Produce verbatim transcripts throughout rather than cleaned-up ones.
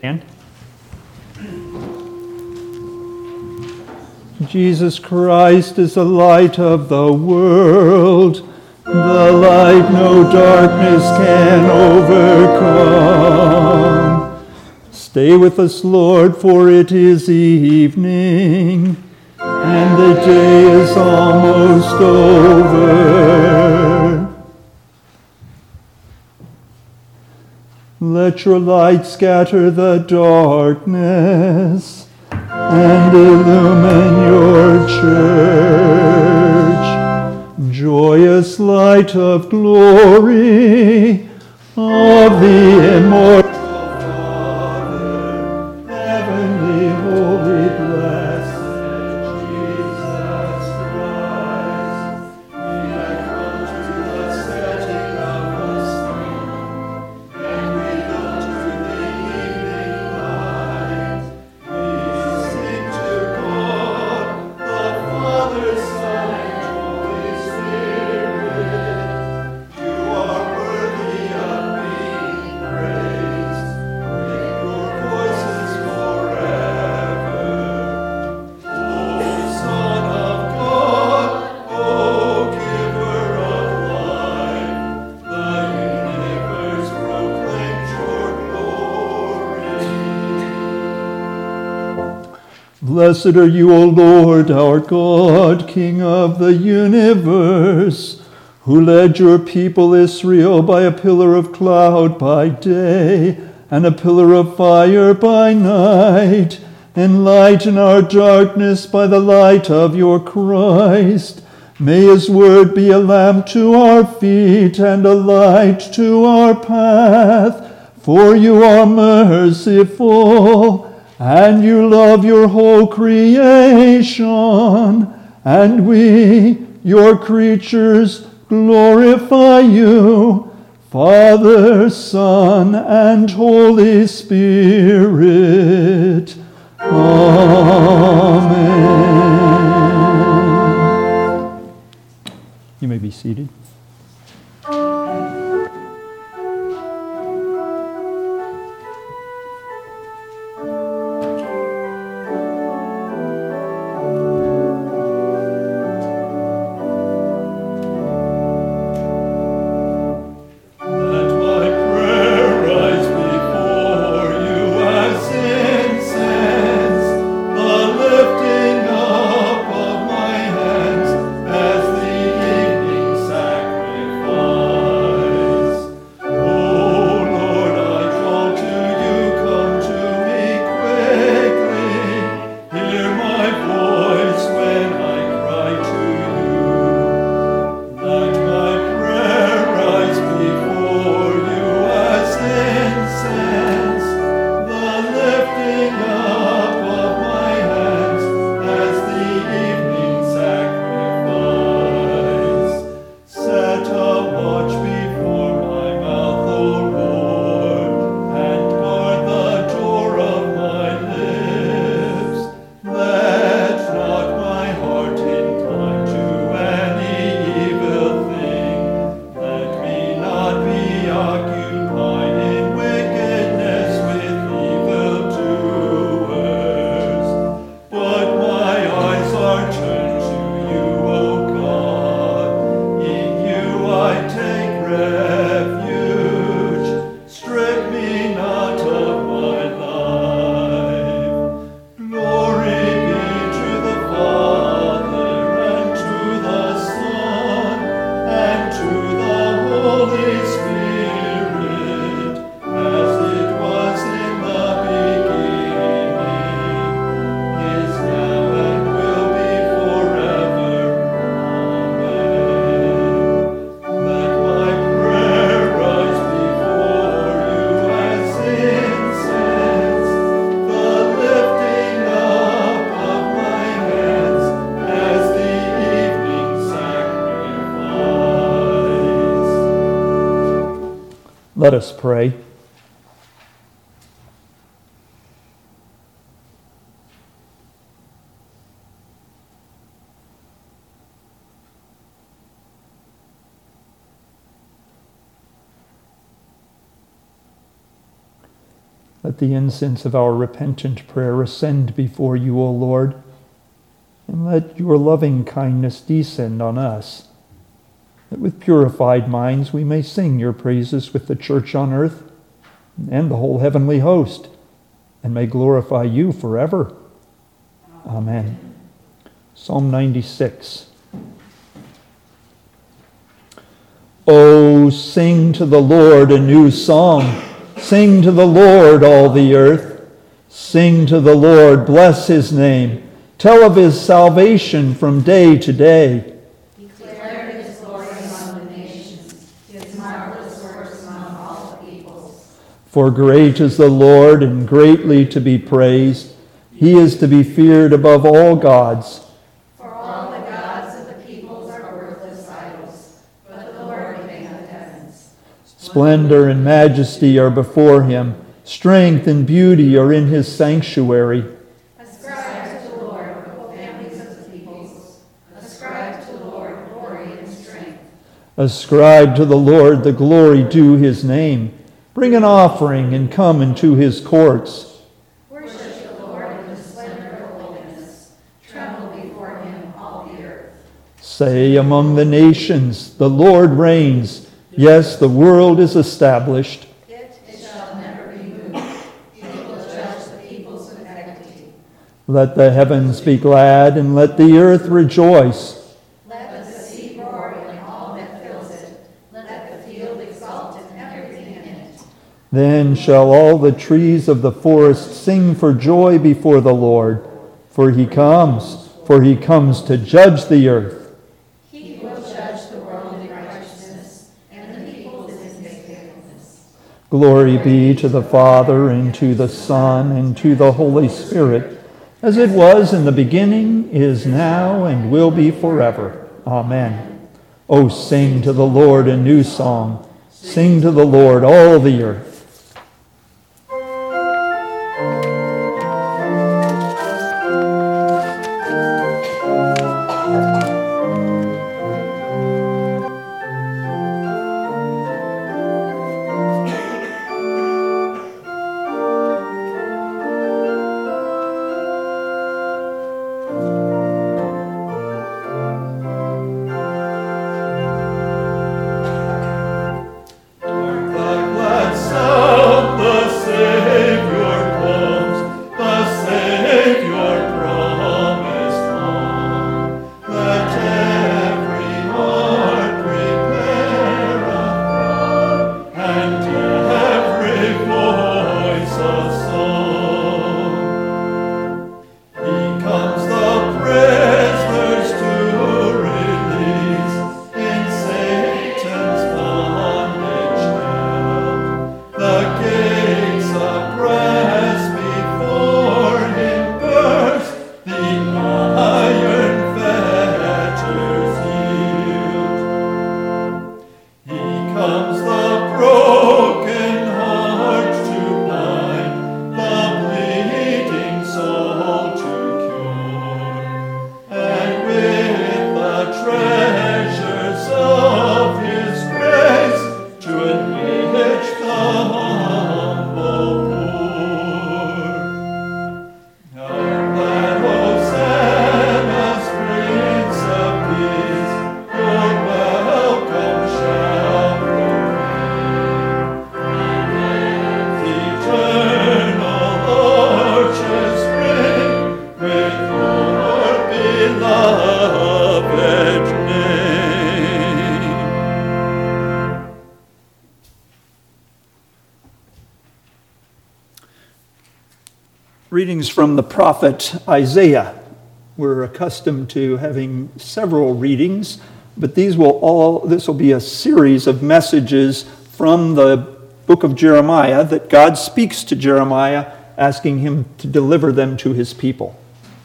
And Jesus Christ is the light of the world, the light no darkness can overcome. Stay with us, Lord, for it is evening, and the day is almost over. Let your light scatter the darkness and illumine your church. Joyous light of glory of the immortal Father, heavenly, holy, blessed Jesus Christ, we have come to the setting of the sun, and we look to the evening light. We sing to God, the Father, Son, and Holy Spirit. You are worthy of being praised. Lift your voices forever. O Son of God, O Giver of life, the universe proclaims your glory. Blessed are you, O Lord, our God, King of the universe, who led your people Israel by a pillar of cloud by day and a pillar of fire by night. Enlighten our darkness by the light of your Christ. May his word be a lamp to our feet and a light to our path. For you are merciful, and you love your whole creation, and we, your creatures, glorify you, Father, Son, and Holy Spirit. Amen. You may be seated. Let my prayer rise before you as incense, the lifting up of my hands as the evening sacrifice. O Lord, I call to you, come to me quickly. Hear my voice when I cry to you. Let my prayer rise before you as incense, the lifting up of my hands as the evening sacrifice. Set a watch before my mouth, O Lord, and guard the door of my lips. Let not my heart incline to any evil thing. Let me not be occupied in wickedness with evildoers. But my eyes are turned to you, O God. In you I take refuge. Strip me not of my life. Glory be to the Father, and to the Son, and to the Holy Spirit, as it was in the beginning, is now, and will be forever. Amen. Let my prayer rise before you as incense, the lifting up of my hands as the evening sacrifice. Let us pray. Let the incense of our repentant prayer ascend before you, O Lord, and let your loving kindness descend on us, that with purified minds we may sing your praises with the church on earth and the whole heavenly host, and may glorify you forever. Amen. Psalm ninety-six. Oh, sing to the Lord a new song. Sing to the Lord, all the earth. Sing to the Lord, bless his name. Tell of his salvation from day to day. Declare his glory among the nations, his marvelous works among all the peoples. For great is the Lord, and greatly to be praised. He is to be feared above all gods. For all the gods of the peoples are worthless idols, but the Lord made the heavens. Splendor and majesty are before him. Strength and beauty are in his sanctuary. Ascribe to the Lord, O families of the peoples. Ascribe to the Lord glory and strength. Ascribe to the Lord the glory due his name. Bring an offering and come into his courts. Worship the Lord in the splendor of holiness. Tremble before him, all the earth. Say among the nations, the Lord reigns. Yes, the world is established. It, it shall never be moved. He will judge the peoples with equity. Let the heavens be glad, and let the earth rejoice. Let the sea roar and all that fills it. Let the field exult and everything in it. Then shall all the trees of the forest sing for joy before the Lord. For he comes, for he comes to judge the earth. He will judge the world in righteousness, and the peoples in faithfulness. Glory be to the Father, and to the Son, and to the Holy Spirit, as it was in the beginning, is now, and will be forever. Amen. O sing to the Lord a new song. Sing to the Lord, all the earth. Readings from the prophet Isaiah. We're accustomed to having several readings, but these will all, this will be a series of messages from the book of Jeremiah that God speaks to Jeremiah, asking him to deliver them to his people.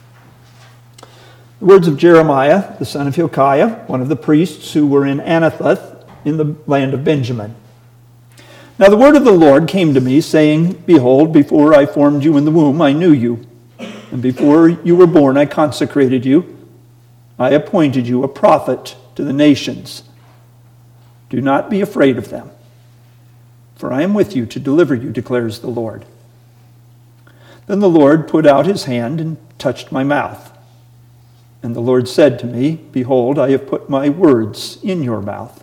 The words of Jeremiah, the son of Hilkiah, one of the priests who were in Anathoth in the land of Benjamin. Now the word of the Lord came to me, saying, Behold, before I formed you in the womb, I knew you. And before you were born, I consecrated you. I appointed you a prophet to the nations. Do not be afraid of them, for I am with you to deliver you, declares the Lord. Then the Lord put out his hand and touched my mouth. And the Lord said to me, Behold, I have put my words in your mouth.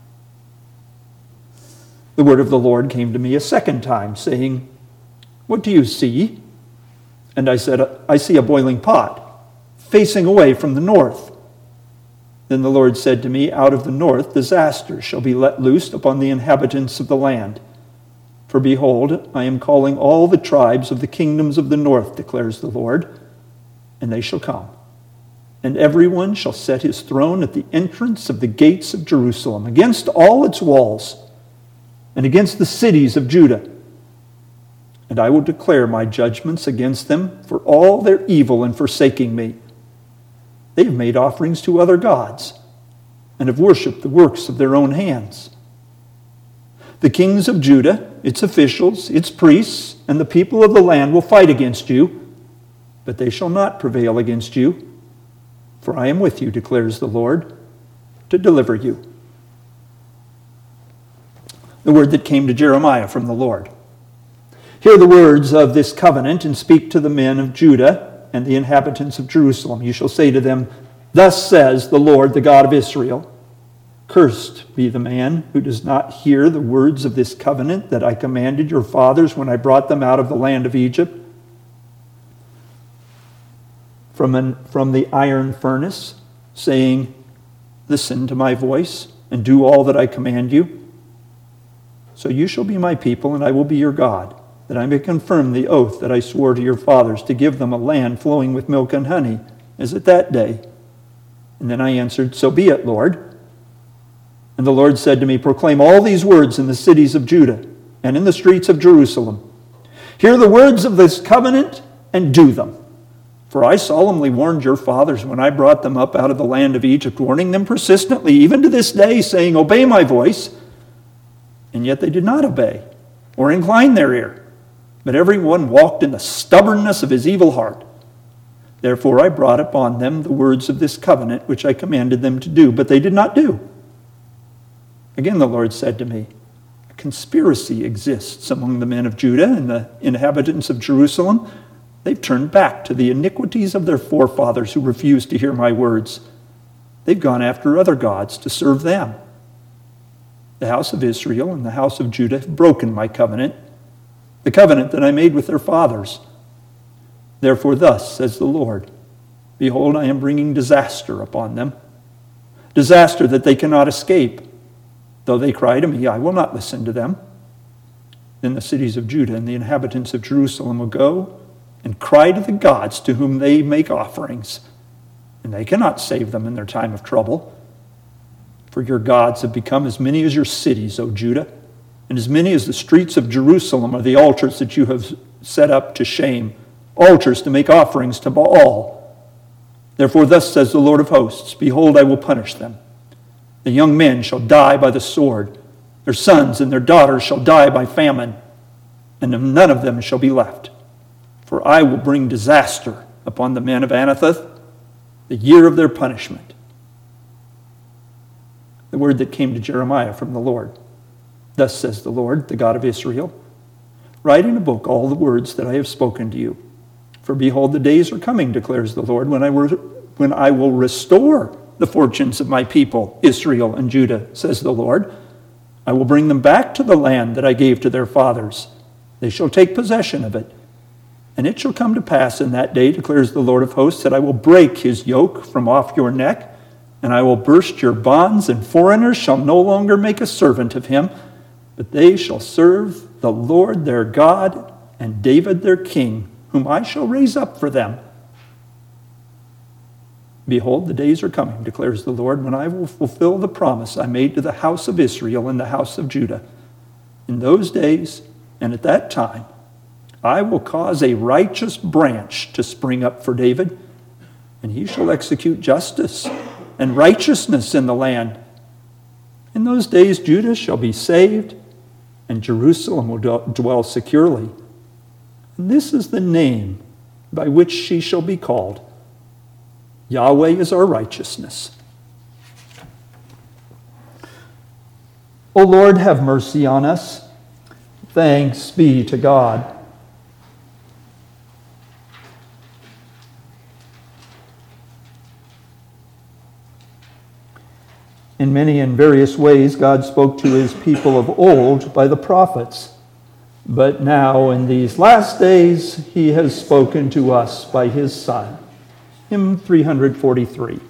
The word of the Lord came to me a second time, saying, What do you see? And I said, I see a boiling pot, facing away from the north. Then the Lord said to me, Out of the north disaster shall be let loose upon the inhabitants of the land. For behold, I am calling all the tribes of the kingdoms of the north, declares the Lord, and they shall come. And everyone shall set his throne at the entrance of the gates of Jerusalem, against all its walls, and against the cities of Judah. And I will declare my judgments against them for all their evil in forsaking me. They have made offerings to other gods, and have worshipped the works of their own hands. The kings of Judah, its officials, its priests, and the people of the land will fight against you, but they shall not prevail against you. For I am with you, declares the Lord, to deliver you. The word that came to Jeremiah from the Lord. Hear the words of this covenant, and speak to the men of Judah and the inhabitants of Jerusalem. You shall say to them, Thus says the Lord, the God of Israel, Cursed be the man who does not hear the words of this covenant that I commanded your fathers when I brought them out of the land of Egypt, from, an, from the iron furnace, saying, Listen to my voice, and do all that I command you. So you shall be my people, and I will be your God, that I may confirm the oath that I swore to your fathers, to give them a land flowing with milk and honey, as at that day. And then I answered, So be it, Lord. And the Lord said to me, Proclaim all these words in the cities of Judah and in the streets of Jerusalem. Hear the words of this covenant and do them. For I solemnly warned your fathers when I brought them up out of the land of Egypt, warning them persistently, even to this day, saying, Obey my voice. And yet they did not obey or incline their ear, but every one walked in the stubbornness of his evil heart. Therefore I brought upon them the words of this covenant which I commanded them to do, but they did not do. Again the Lord said to me, A conspiracy exists among the men of Judah and the inhabitants of Jerusalem. They've turned back to the iniquities of their forefathers who refused to hear my words. They've gone after other gods to serve them. The house of Israel and the house of Judah have broken my covenant, the covenant that I made with their fathers. Therefore thus says the Lord, Behold, I am bringing disaster upon them, disaster that they cannot escape. Though they cry to me, I will not listen to them. Then the cities of Judah and the inhabitants of Jerusalem will go and cry to the gods to whom they make offerings, and they cannot save them in their time of trouble. For your gods have become as many as your cities, O Judah, and as many as the streets of Jerusalem are the altars that you have set up to shame, altars to make offerings to Baal. Therefore thus says the Lord of hosts, Behold, I will punish them. The young men shall die by the sword, their sons and their daughters shall die by famine, and none of them shall be left. For I will bring disaster upon the men of Anathoth, the year of their punishment. The word that came to Jeremiah from the Lord. Thus says the Lord, the God of Israel, Write in a book all the words that I have spoken to you. For behold, the days are coming, declares the Lord, when I, were, when I will restore the fortunes of my people, Israel and Judah, says the Lord. I will bring them back to the land that I gave to their fathers. They shall take possession of it. And it shall come to pass in that day, declares the Lord of hosts, that I will break his yoke from off your neck, and I will burst your bonds, and foreigners shall no longer make a servant of him, but they shall serve the Lord their God and David their king, whom I shall raise up for them. Behold, the days are coming, declares the Lord, when I will fulfill the promise I made to the house of Israel and the house of Judah. In those days and at that time, I will cause a righteous branch to spring up for David, and he shall execute justice and righteousness in the land. In those days Judah shall be saved, and Jerusalem will dwell securely. And this is the name by which she shall be called. Yahweh is our righteousness. O Lord, have mercy on us. Thanks be to God. In many and various ways, God spoke to his people of old by the prophets. But now, in these last days, he has spoken to us by his Son. Hymn three forty-three.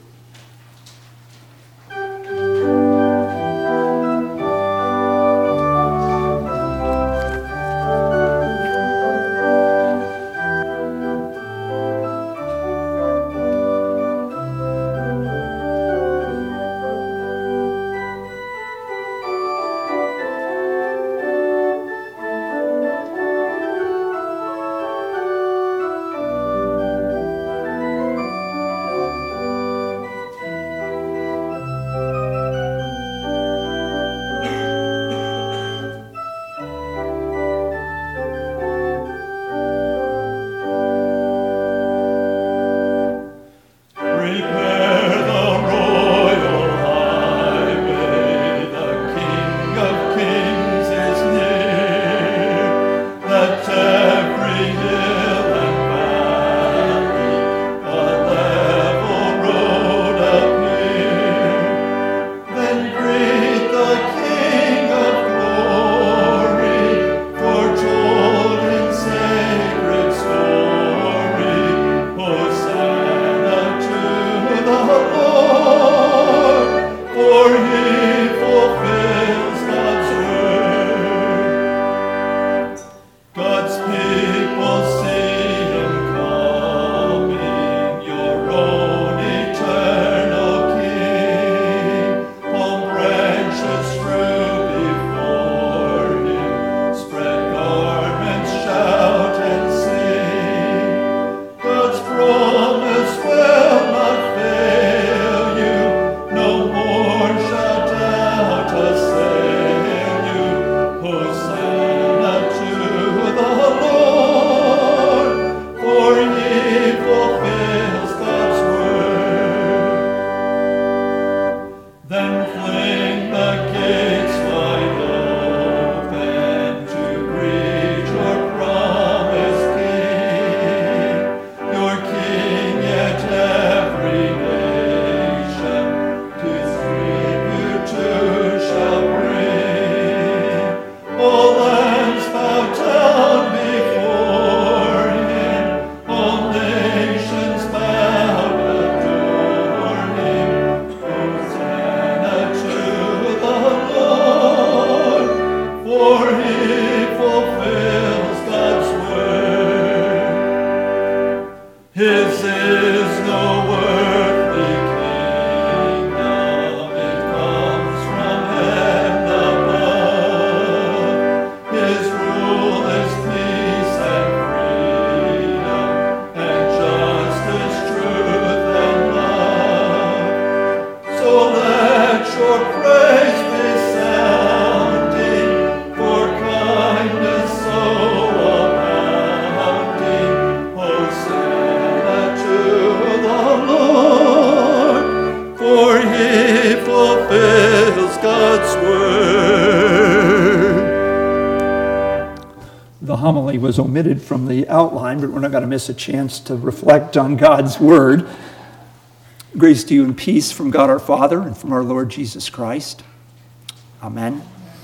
Was omitted from the outline, but we're not going to miss a chance to reflect on God's word. Grace to you and peace from God our Father and from our Lord Jesus Christ. Amen.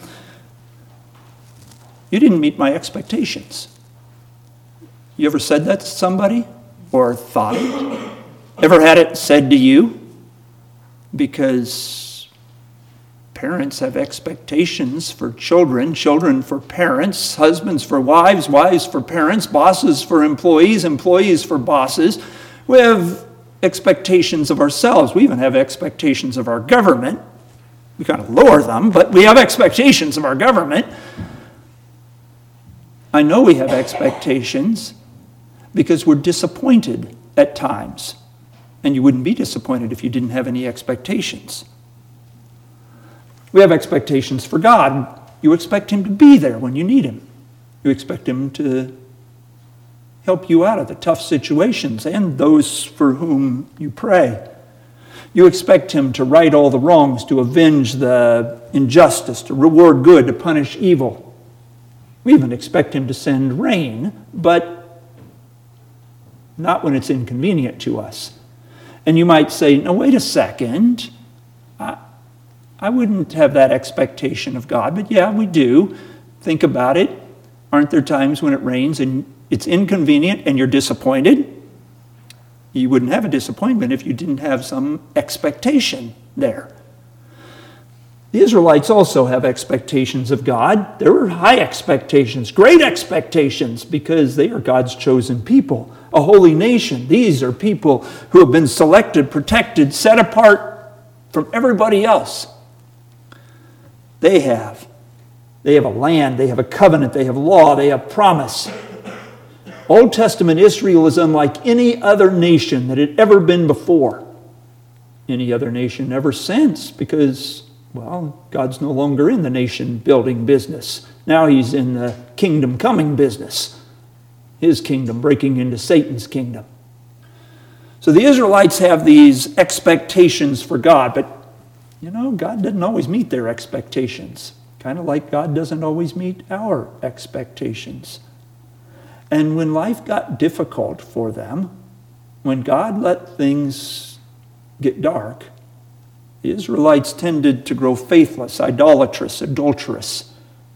You didn't meet my expectations. You ever said that to somebody or thought it? Ever had it said to you? Because parents have expectations for children, children for parents, husbands for wives, wives for parents, bosses for employees, employees for bosses. We have expectations of ourselves. We even have expectations of our government. We kind of lower them, but we have expectations of our government. I know we have expectations because we're disappointed at times. And you wouldn't be disappointed if you didn't have any expectations. We have expectations for God. You expect him to be there when you need him. You expect him to help you out of the tough situations and those for whom you pray. You expect him to right all the wrongs, to avenge the injustice, to reward good, to punish evil. We even expect him to send rain, but not when it's inconvenient to us. And you might say, no, wait a second. I, I wouldn't have that expectation of God, but yeah, we do. Think about it. Aren't there times when it rains and it's inconvenient and you're disappointed? You wouldn't have a disappointment if you didn't have some expectation there. The Israelites also have expectations of God. There were high expectations, great expectations, because they are God's chosen people, a holy nation. These are people who have been selected, protected, set apart from everybody else. They have. They have a land, they have a covenant, they have law, they have promise. Old Testament Israel is unlike any other nation that had ever been before. Any other nation ever since, because well, God's no longer in the nation-building business. Now he's in the kingdom-coming business. His kingdom breaking into Satan's kingdom. So the Israelites have these expectations for God, but, you know, God doesn't always meet their expectations. Kind of like God doesn't always meet our expectations. And when life got difficult for them, when God let things get dark, the Israelites tended to grow faithless, idolatrous, adulterous.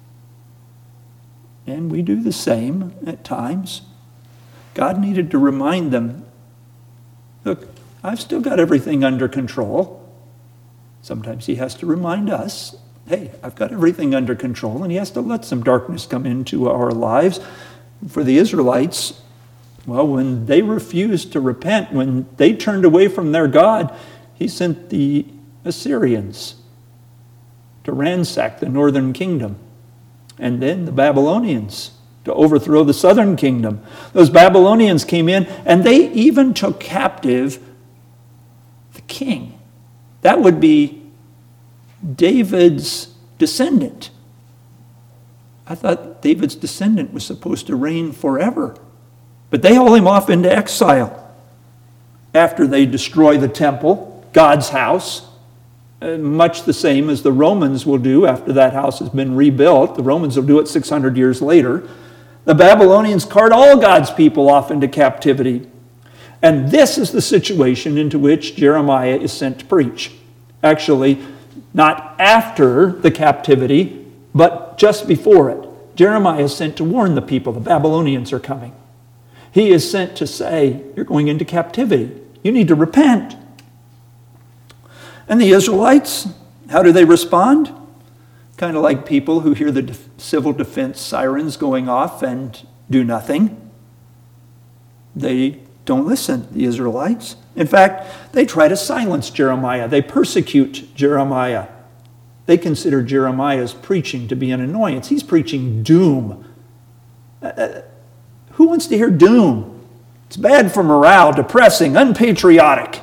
And we do the same at times. God needed to remind them, look, I've still got everything under control. Sometimes he has to remind us, hey, I've got everything under control, and he has to let some darkness come into our lives. For the Israelites, well, when they refused to repent, when they turned away from their God, he sent the Assyrians to ransack the northern kingdom, and then the Babylonians to overthrow the southern kingdom. Those Babylonians came in, and they even took captive the king. That would be David's descendant. I thought David's descendant was supposed to reign forever, but they haul him off into exile after they destroy the temple, God's house. Uh, much the same as the Romans will do after that house has been rebuilt. The Romans will do it six hundred years later. The Babylonians cart all God's people off into captivity. And this is the situation into which Jeremiah is sent to preach. Actually, not after the captivity, but just before it. Jeremiah is sent to warn the people the Babylonians are coming. He is sent to say, you're going into captivity. You need to repent. And the Israelites, how do they respond? Kind of like people who hear the def- civil defense sirens going off and do nothing. They don't listen, the Israelites. In fact, they try to silence Jeremiah. They persecute Jeremiah. They consider Jeremiah's preaching to be an annoyance. He's preaching doom. Uh, who wants to hear doom? It's bad for morale, depressing, unpatriotic.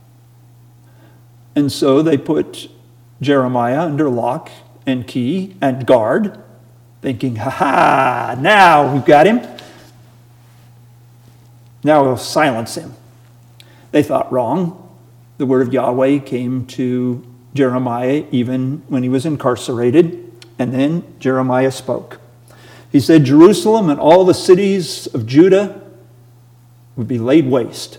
And so they put Jeremiah under lock and key and guard, thinking, ha-ha, now we've got him. Now we'll silence him. They thought wrong. The word of Yahweh came to Jeremiah even when he was incarcerated, and then Jeremiah spoke. He said, Jerusalem and all the cities of Judah would be laid waste.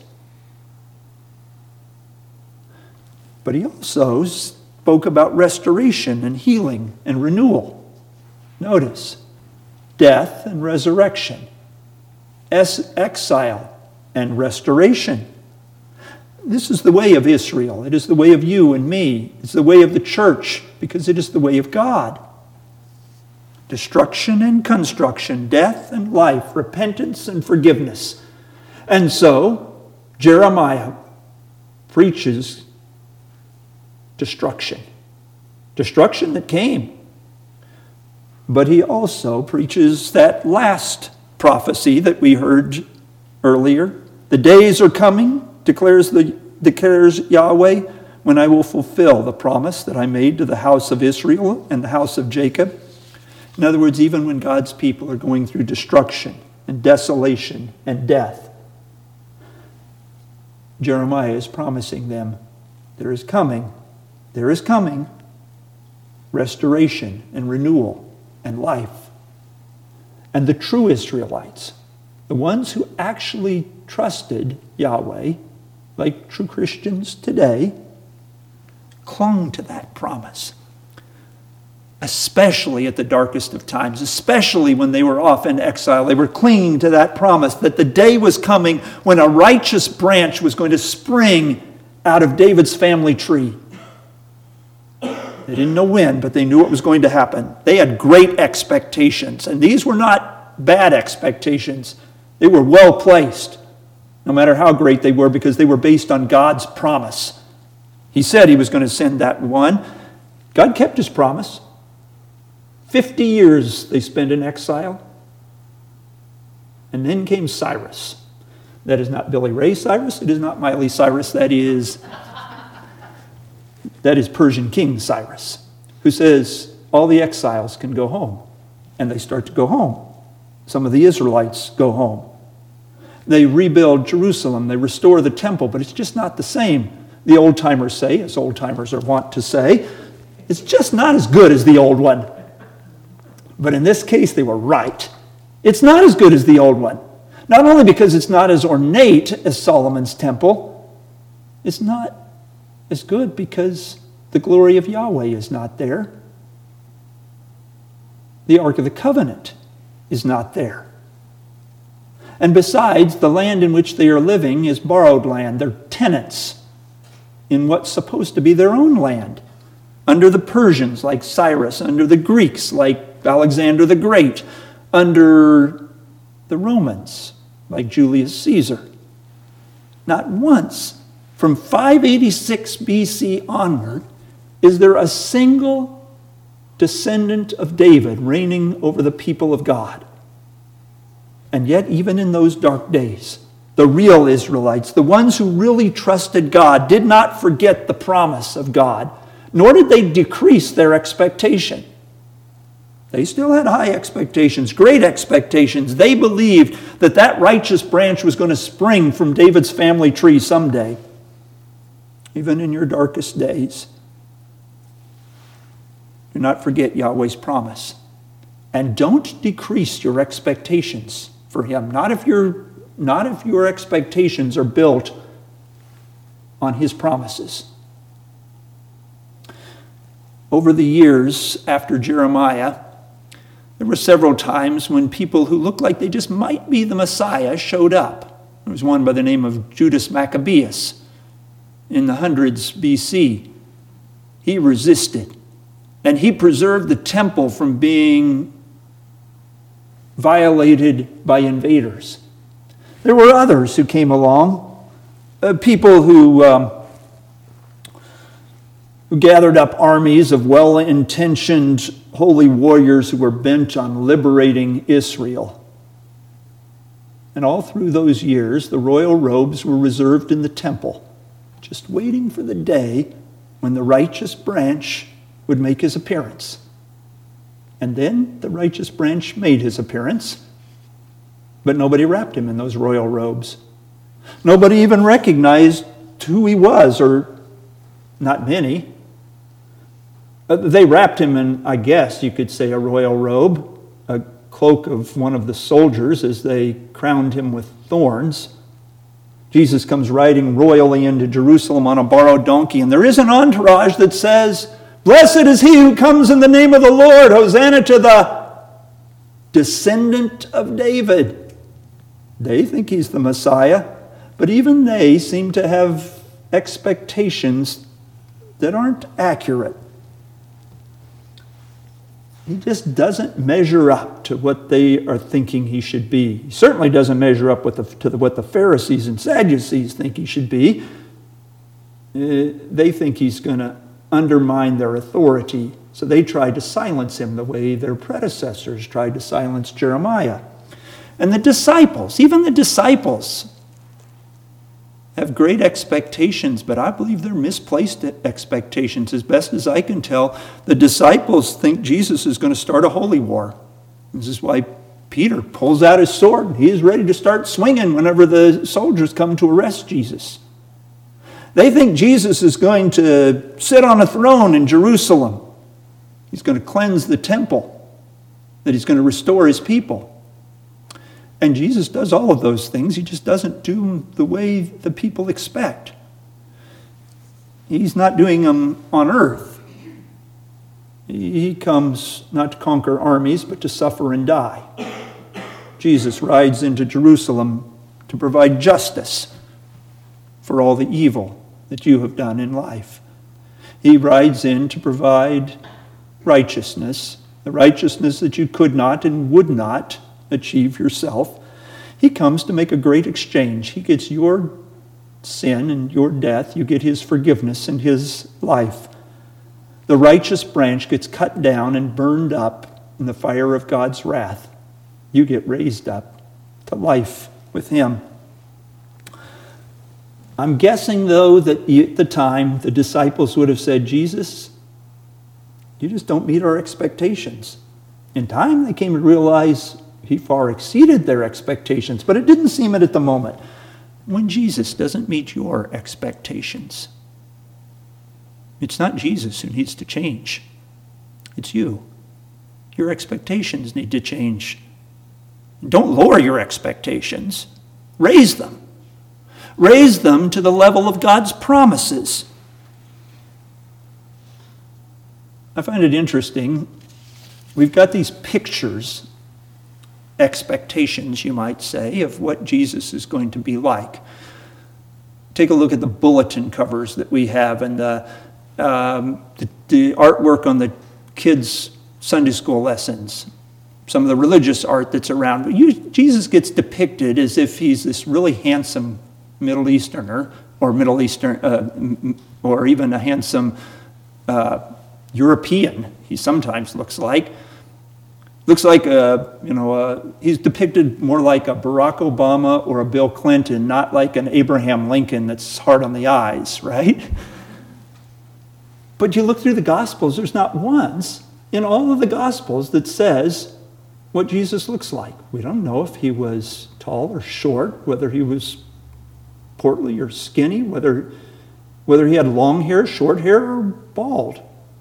But he also spoke about restoration and healing and renewal. Notice, death and resurrection, es- exile and restoration. This is the way of Israel. It is the way of you and me. It's the way of the church because it is the way of God. Destruction and construction, death and life, repentance and forgiveness. And so, Jeremiah preaches destruction. Destruction that came. But he also preaches that last prophecy that we heard earlier. The days are coming, declares the declares Yahweh, when I will fulfill the promise that I made to the house of Israel and the house of Jacob. In other words, even when God's people are going through destruction and desolation and death, Jeremiah is promising them there is coming There is coming restoration and renewal and life. And the true Israelites, the ones who actually trusted Yahweh, like true Christians today, clung to that promise. Especially at the darkest of times, especially when they were off in exile. They were clinging to that promise that the day was coming when a righteous branch was going to spring out of David's family tree. They didn't know when, but they knew it was going to happen. They had great expectations, and these were not bad expectations. They were well placed, no matter how great they were, because they were based on God's promise. He said he was going to send that one. God kept his promise. Fifty years they spent in exile. And then came Cyrus. That is not Billy Ray Cyrus. It is not Miley Cyrus. That is, that is Persian King Cyrus, who says all the exiles can go home. And they start to go home. Some of the Israelites go home. They rebuild Jerusalem. They restore the temple, but it's just not the same. The old-timers say, as old-timers are wont to say, it's just not as good as the old one. But in this case, they were right. It's not as good as the old one. Not only because it's not as ornate as Solomon's temple, it's not as good because the glory of Yahweh is not there. The Ark of the Covenant is not there. And besides, the land in which they are living is borrowed land. They're tenants in what's supposed to be their own land. Under the Persians, like Cyrus. Under the Greeks, like Alexander the Great. Under the Romans, like Julius Caesar. Not once, from five eighty-six B C onward, is there a single descendant of David reigning over the people of God. And yet, even in those dark days, the real Israelites, the ones who really trusted God, did not forget the promise of God, nor did they decrease their expectation. They still had high expectations, great expectations. They believed that that righteous branch was going to spring from David's family tree someday, even in your darkest days. Do not forget Yahweh's promise. And don't decrease your expectations for him. Not if you're Not if your expectations are built on his promises. Over the years after Jeremiah, there were several times when people who looked like they just might be the Messiah showed up. There was one by the name of Judas Maccabeus in the hundreds B C. He resisted, and he preserved the temple from being violated by invaders. There were others who came along, uh, people who, um, who gathered up armies of well-intentioned holy warriors who were bent on liberating Israel. And all through those years, the royal robes were reserved in the temple, just waiting for the day when the righteous branch would make his appearance. And then the righteous branch made his appearance. But nobody wrapped him in those royal robes. Nobody even recognized who he was, or not many. They wrapped him in, I guess you could say, a royal robe, a cloak of one of the soldiers as they crowned him with thorns. Jesus comes riding royally into Jerusalem on a borrowed donkey, and there is an entourage that says, "Blessed is he who comes in the name of the Lord, Hosanna to the descendant of David." They think he's the Messiah, but even they seem to have expectations that aren't accurate. He just doesn't measure up to what they are thinking he should be. He certainly doesn't measure up with the, to the, what the Pharisees and Sadducees think he should be. Uh, they think he's going to undermine their authority, so they try to silence him the way their predecessors tried to silence Jeremiah. And the disciples, even the disciples, have great expectations, but I believe they're misplaced expectations. As best as I can tell, the disciples think Jesus is going to start a holy war. This is why Peter pulls out his sword. He is ready to start swinging whenever the soldiers come to arrest Jesus. They think Jesus is going to sit on a throne in Jerusalem. He's going to cleanse the temple, that he's going to restore his people. And Jesus does all of those things. He just doesn't do the way the people expect. he's not doing them on earth. He comes not to conquer armies, but to suffer and die. Jesus rides into Jerusalem to provide justice for all the evil that you have done in life. He rides in to provide righteousness, the righteousness that you could not and would not achieve yourself. He comes to make a great exchange. He gets your sin and your death. You get his forgiveness and his life. The righteous branch gets cut down and burned up in the fire of God's wrath. You get raised up to life with him. I'm guessing, though, that at the time the disciples would have said, Jesus, you just don't meet our expectations. In time, they came to realize he far exceeded their expectations, but it didn't seem it at the moment. When Jesus doesn't meet your expectations, it's not Jesus who needs to change. It's you. Your expectations need to change. Don't lower your expectations. Raise them. Raise them to the level of God's promises. I find it interesting. We've got these pictures, expectations, you might say, of what Jesus is going to be like. Take a look at the bulletin covers that we have and the, um, the, the artwork on the kids' Sunday school lessons, some of the religious art that's around. But you, Jesus gets depicted as if he's this really handsome Middle Easterner, or Middle Eastern, uh, or even a handsome uh, European. He sometimes looks like. Looks like a, you know, a, he's depicted more like a Barack Obama or a Bill Clinton, not like an Abraham Lincoln that's hard on the eyes, right? But you look through the Gospels, there's not once in all of the Gospels that says what Jesus looks like. We don't know if he was tall or short, whether he was portly or skinny, whether, whether he had long hair, short hair, or bald.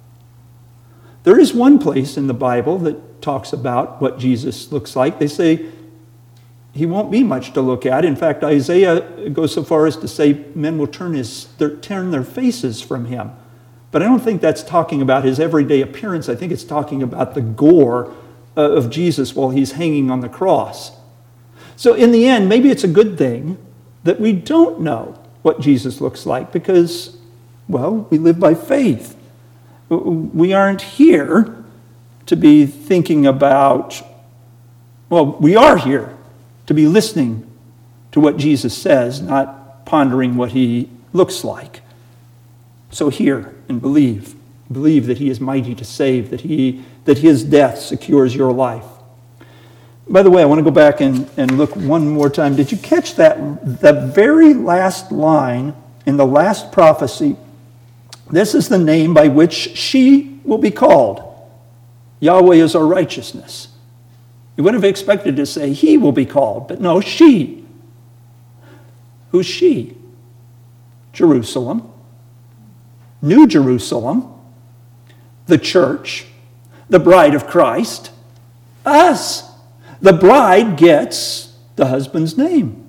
There is one place in the Bible that talks about what Jesus looks like. They say he won't be much to look at. In fact, Isaiah goes so far as to say men will turn, his, their, turn their faces from him. But I don't think that's talking about his everyday appearance. I think it's talking about the gore of Jesus while he's hanging on the cross. So in the end, maybe it's a good thing that we don't know what Jesus looks like because, well, we live by faith. We aren't here to be thinking about, well, we are here to be listening to what Jesus says, not pondering what he looks like. So hear and believe. Believe that he is mighty to save, that he that his death secures your life. By the way, I want to go back and, and look one more time. Did you catch that? The very last line in the last prophecy, this is the name by which she will be called. Yahweh is our righteousness. You would have expected to say he will be called, but no, she. Who's she? Jerusalem. New Jerusalem. The church. The bride of Christ. Us. The bride gets the husband's name.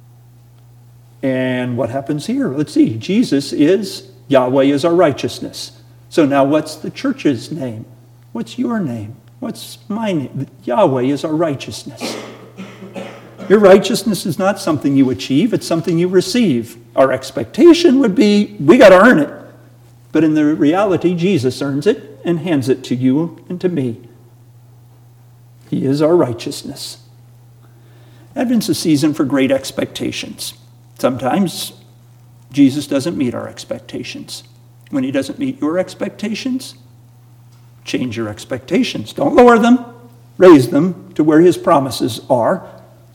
And what happens here? Let's see. Jesus is, Yahweh is our righteousness. So now what's the church's name? What's your name? What's my name? Yahweh is our righteousness. Your righteousness is not something you achieve, it's something you receive. Our expectation would be, we got to earn it. But in the reality, Jesus earns it and hands it to you and to me. He is our righteousness. Advent's a season for great expectations. Sometimes Jesus doesn't meet our expectations. When he doesn't meet your expectations, change your expectations. Don't lower them. Raise them to where his promises are.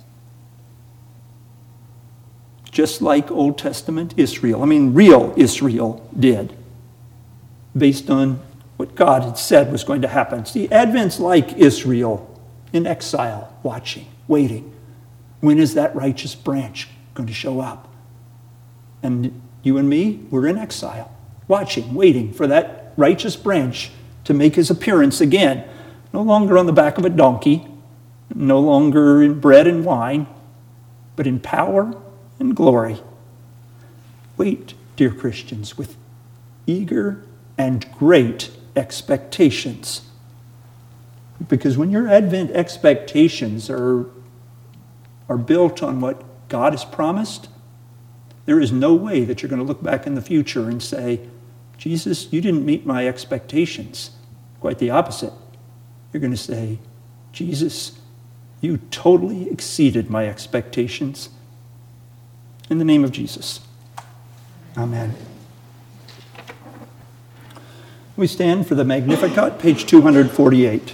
Just like Old Testament Israel. I mean, real Israel did. Based on what God had said was going to happen. See, Advent's like Israel in exile, watching, waiting. When is that righteous branch going to show up? And you and me, we're in exile, watching, waiting for that righteous branch to make his appearance again. No longer on the back of a donkey, no longer in bread and wine, but in power and glory. Wait, dear Christians, with eager and great expectations. Because when your Advent expectations are, are built on what God has promised, there is no way that you're going to look back in the future and say, Jesus, you didn't meet my expectations. Quite the opposite. You're going to say, Jesus, you totally exceeded my expectations. In the name of Jesus. Amen. We stand for the Magnificat, page two forty-eight.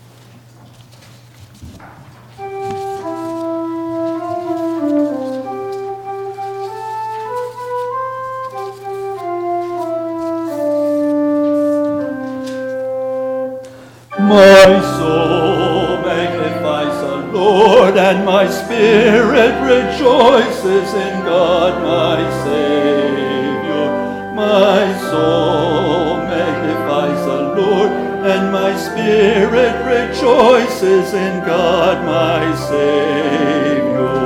My soul magnifies the Lord, and my spirit rejoices in God my Savior. My soul magnifies the Lord, and my spirit rejoices in God my Savior.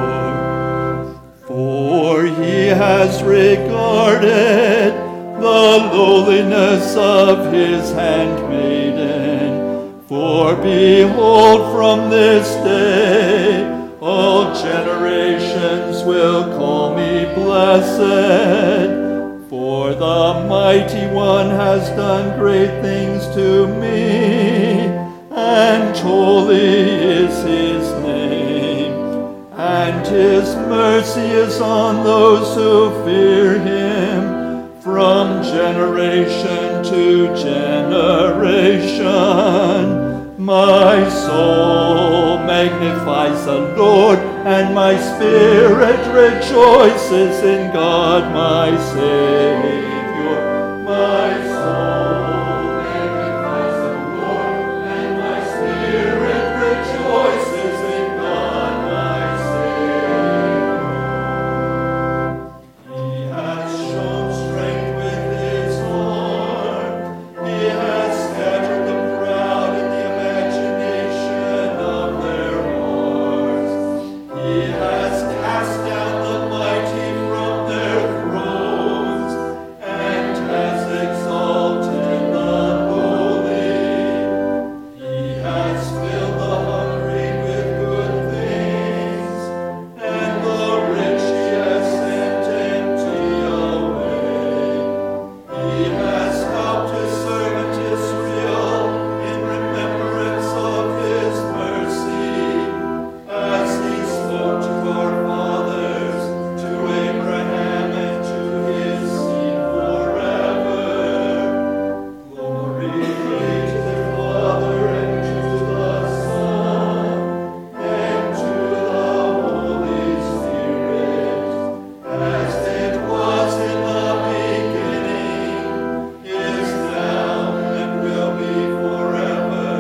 For he has regarded the lowliness of his handmaiden. For behold, from this day all generations will call me blessed. For the Mighty One has done great things to me, and holy is his name, and his mercy is on those who fear him, from generation to generation. My soul magnifies the Lord, and my spirit rejoices in God my Savior. My soul magnifies the Lord, and my spirit rejoices in God my Savior. He has shown strength with his arm. He has scattered the proud in the imagination of their hearts. He has cast down the mighty from their thrones, and has exalted the lowly. He has filled the hungry with good things, and the rich he has sent empty away. He has helped his servant Israel in remembrance of his mercy, as he spoke to our fathers, to Abraham and to his seed forever. Glory be to the Father, and to the Son, and to the Holy Spirit, as it was in the beginning, is now, and will be forever.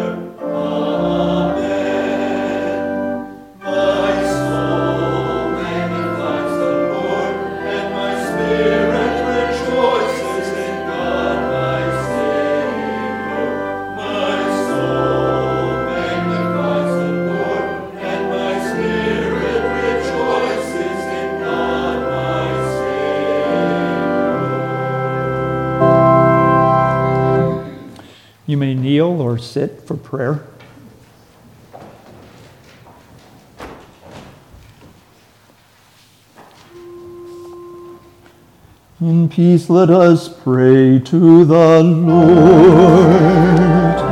Amen. My soul magnifies the Lord, and my spirit rejoices in God my Savior. My soul magnifies the Lord, and my spirit rejoices in God my Savior. You may kneel or sit for prayer. In peace let us pray to the Lord.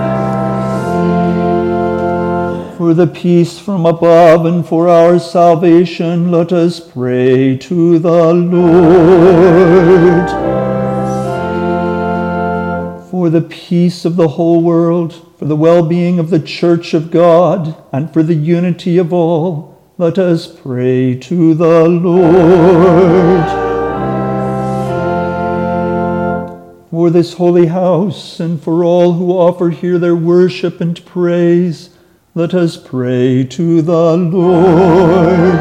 For the peace from above and for our salvation, let us pray to the Lord. For the peace of the whole world, for the well-being of the Church of God, and for the unity of all, let us pray to the Lord. For this holy house, and for all who offer here their worship and praise, let us pray to the Lord.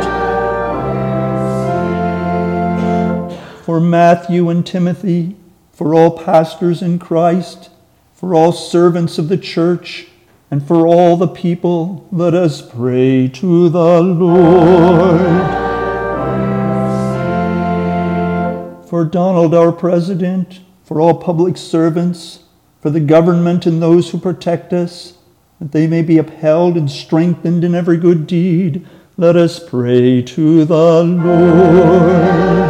For Matthew and Timothy, for all pastors in Christ, for all servants of the church, and for all the people, let us pray to the Lord. For Donald, our president, for all public servants, for the government and those who protect us, that they may be upheld and strengthened in every good deed. Let us pray to the Lord.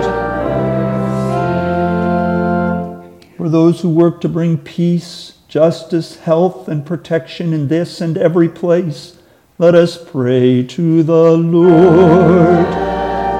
For those who work to bring peace, justice, health, and protection in this and every place, let us pray to the Lord.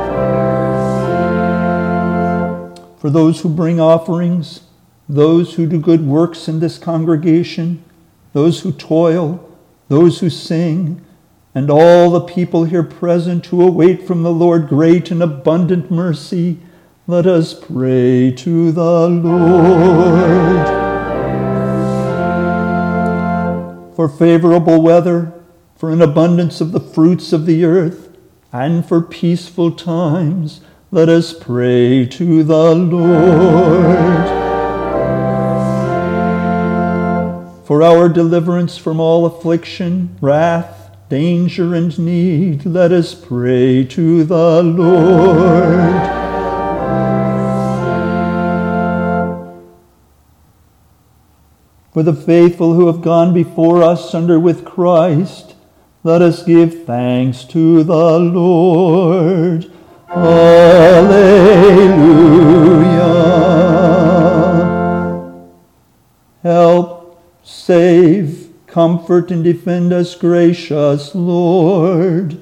For those who bring offerings, those who do good works in this congregation, those who toil, those who sing, and all the people here present who await from the Lord great and abundant mercy, let us pray to the Lord. For favorable weather, for an abundance of the fruits of the earth, and for peaceful times, let us pray to the Lord. For our deliverance from all affliction, wrath, danger, and need, let us pray to the Lord. For the faithful who have gone before us under with Christ, let us give thanks to the Lord. Alleluia. Help, save, comfort, and defend us, gracious Lord.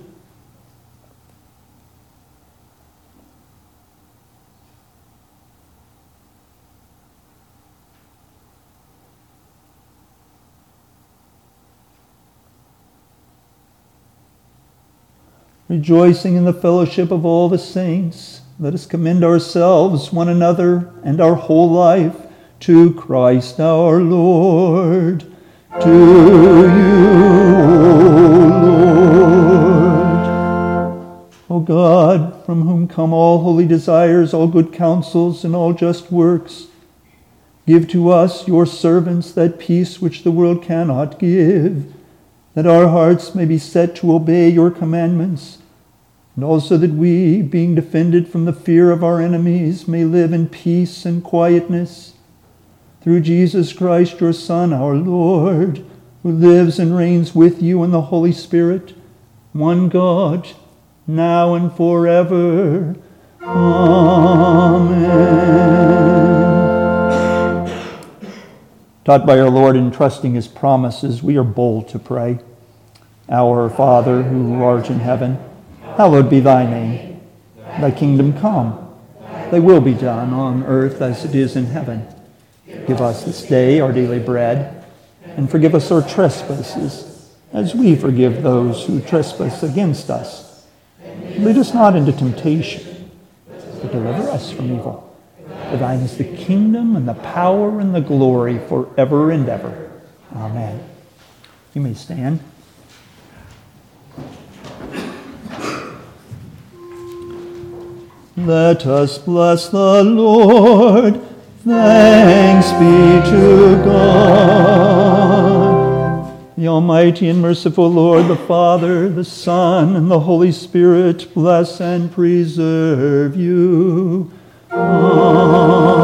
Rejoicing in the fellowship of all the saints, let us commend ourselves, one another, and our whole life to Christ our Lord. To you, O Lord. O God, from whom come all holy desires, all good counsels, and all just works, give to us, your servants, that peace which the world cannot give, that our hearts may be set to obey your commandments, and also that we, being defended from the fear of our enemies, may live in peace and quietness. Through Jesus Christ, your Son, our Lord, who lives and reigns with you in the Holy Spirit, one God, now and forever. Amen. Taught by our Lord and trusting his promises, we are bold to pray. Our Father, who art in heaven, hallowed be thy name. Thy kingdom come. Thy will be done on earth as it is in heaven. Give us this day our daily bread, and forgive us our trespasses, as we forgive those who trespass against us. Lead us not into temptation, but deliver us from evil. For thine is the kingdom and the power and the glory forever and ever. Amen. You may stand. Let us bless the Lord. Thanks be to God. The Almighty and merciful Lord, the Father, the Son, and the Holy Spirit, bless and preserve you. Amen.